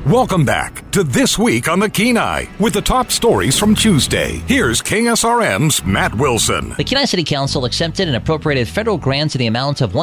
Welcome back to This Week on the Kenai with the top stories from Tuesday. Here's KSRM's Matt Wilson. The Kenai City Council accepted and appropriated federal grants in the amount of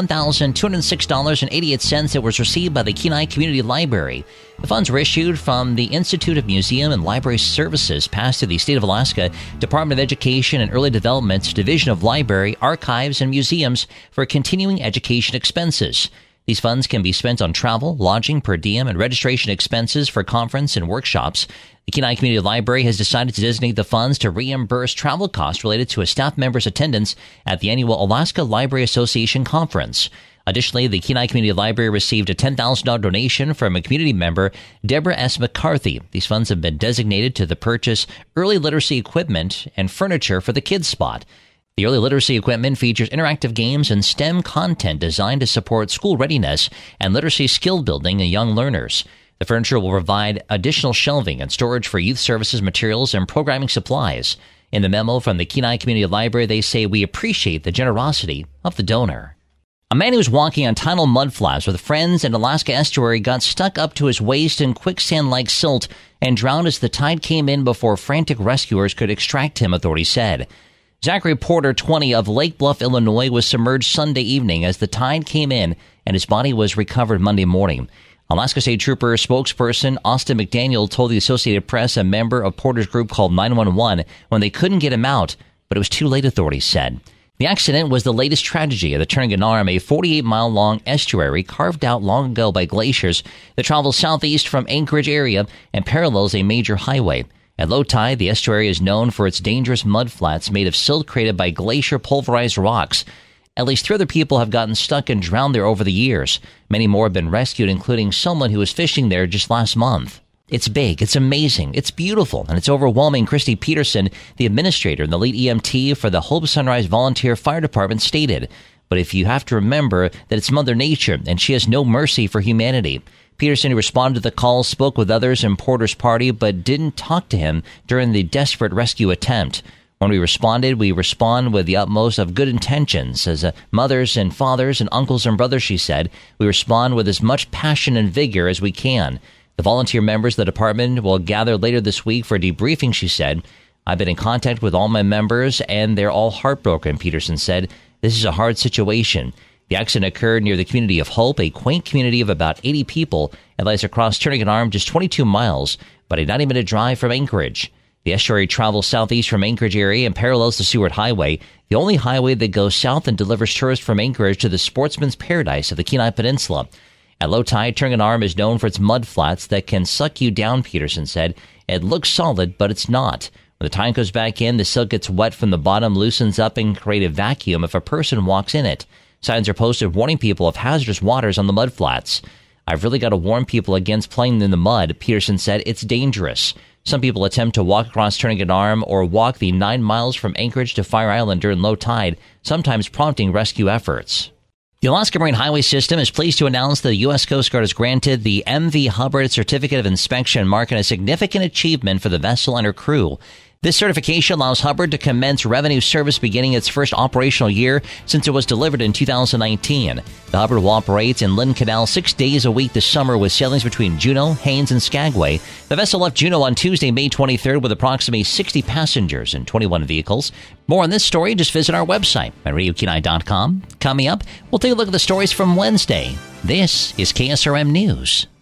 $1,206.88 that was received by the Kenai Community Library. The funds were issued from the Institute of Museum and Library Services, passed through the State of Alaska Department of Education and Early Development's Division of Library, Archives, and Museums for continuing education expenses. These funds can be spent on travel, lodging, per diem, and registration expenses for conference and workshops. The Kenai Community Library has decided to designate the funds to reimburse travel costs related to a staff member's attendance at the annual Alaska Library Association Conference. Additionally, the Kenai Community Library received a $10,000 donation from a community member, Deborah S. McCarthy. These funds have been designated to the purchase early literacy equipment and furniture for the Kids Spot. The early literacy equipment features interactive games and STEM content designed to support school readiness and literacy skill building in young learners. The furniture will provide additional shelving and storage for youth services materials and programming supplies. In the memo from the Kenai Community Library, they say, "We appreciate the generosity of the donor." A man who was walking on tidal mudflats with friends in Alaska estuary got stuck up to his waist in quicksand-like silt and drowned as the tide came in before frantic rescuers could extract him, authorities said. Zachary Porter, 20, of Lake Bluff, Illinois, was submerged Sunday evening as the tide came in and his body was recovered Monday morning. Alaska State Trooper spokesperson Austin McDaniel told the Associated Press a member of Porter's group called 911 when they couldn't get him out, but it was too late, authorities said. The accident was the latest tragedy of the Turnagain Arm, a 48-mile-long estuary carved out long ago by glaciers that travels southeast from Anchorage area and parallels a major highway. At low tide, the estuary is known for its dangerous mudflats made of silt created by glacier-pulverized rocks. At least 3 other people have gotten stuck and drowned there over the years. Many more have been rescued, including someone who was fishing there just last month. It's big, it's amazing, it's beautiful, and it's overwhelming, Christy Peterson, the administrator and the lead EMT for the Hope Sunrise Volunteer Fire Department, stated. But if you have to remember that it's Mother Nature, and she has no mercy for humanity. Peterson, who responded to the call, spoke with others in Porter's party, but didn't talk to him during the desperate rescue attempt. When we respond with the utmost of good intentions. As mothers and fathers and uncles and brothers, she said, we respond with as much passion and vigor as we can. The volunteer members of the department will gather later this week for a debriefing, she said. I've been in contact with all my members, and they're all heartbroken, Peterson said. This is a hard situation. The accident occurred near the community of Hope, a quaint community of about 80 people. It lies across Turnagain Arm, just 22 miles, but a 90-minute drive from Anchorage. The estuary travels southeast from Anchorage area and parallels the Seward Highway, the only highway that goes south and delivers tourists from Anchorage to the sportsman's paradise of the Kenai Peninsula. At low tide, Turnagain Arm is known for its mud flats that can suck you down, Peterson said. It looks solid, but it's not. When the tide goes back in, the silt gets wet from the bottom, loosens up, and creates a vacuum if a person walks in it. Signs are posted warning people of hazardous waters on the mud flats. I've really got to warn people against playing in the mud, Peterson said. It's dangerous. Some people attempt to walk across Turnagain Arm or walk the 9 miles from Anchorage to Fire Island during low tide, sometimes prompting rescue efforts. The Alaska Marine Highway System is pleased to announce the U.S. Coast Guard has granted the MV Hubbard Certificate of Inspection, marking a significant achievement for the vessel and her crew. This certification allows Hubbard to commence revenue service beginning its first operational year since it was delivered in 2019. The Hubbard will operate in Lynn Canal 6 days a week this summer with sailings between Juneau, Haines, and Skagway. The vessel left Juneau on Tuesday, May 23rd with approximately 60 passengers and 21 vehicles. More on this story, just visit our website at RadioKenai.com. Coming up, we'll take a look at the stories from Wednesday. This is KSRM News.